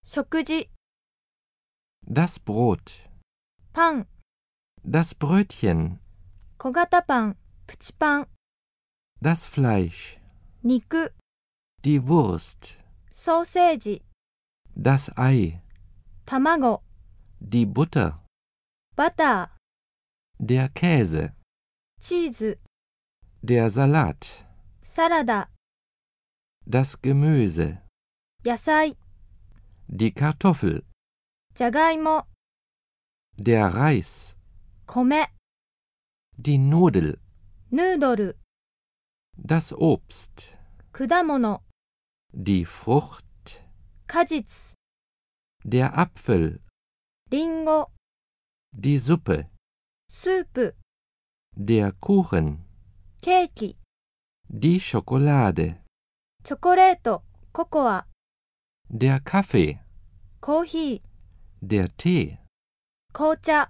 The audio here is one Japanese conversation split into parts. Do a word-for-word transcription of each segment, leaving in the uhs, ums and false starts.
食事 Das Brot, パン das Brötchen, 小型パンプチパン das Fleisch, 肉 die Wurst, ソーセージ das Ei, 卵 die Butter, バタ der Käse, ーチーズ der Salat, サラダ das Gemüse, 野菜 die Kartoffel, じゃがいも der Reis, 米 die Nudel, ヌードル das Obst, 果物 die Frucht, 果実 der Apfel, リンゴ die Suppe, スープ der Kuchen, ケーキ die Schokolade, チョコレートココア der Kaffee, コーヒー der Tee, 紅茶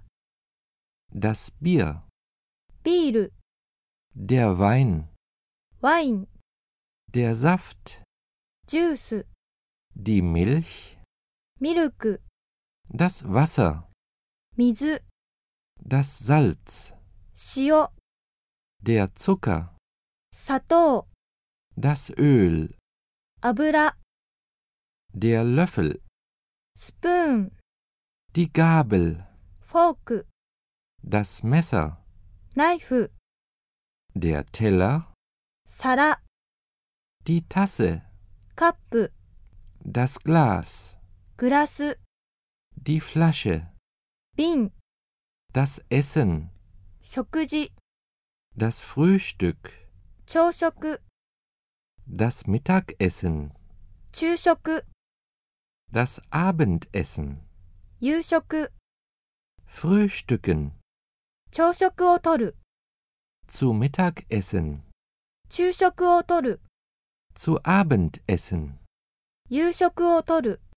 das Bier, ビール der Wein, ワイン der Saft, ジュース die Milch, ミルク das Wasser, 水 das Salz, 塩 der Zucker, 砂糖 das Öl, 油 der Löffel, スプーン die Gabel, フォーク das Messer, ナイフ der Teller, 皿 die Tasse, カップ das Glas, グラス die Flasche, 瓶 das Essen, 食事 das Frühstück, 朝食 das Mittagessen, 昼食 das Abendessen, 夕食 Frühstücken, 朝食をとる zu Mittagessen, 昼食をとる zu Abendessen. 夕食をとる